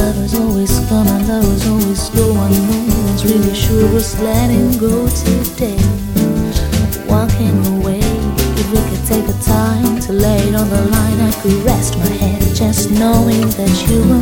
Lovers always come and lovers always go. I know one's really sure was letting go today. Walking away, if we could take the time to lay it on the line, I could rest my head just knowing that you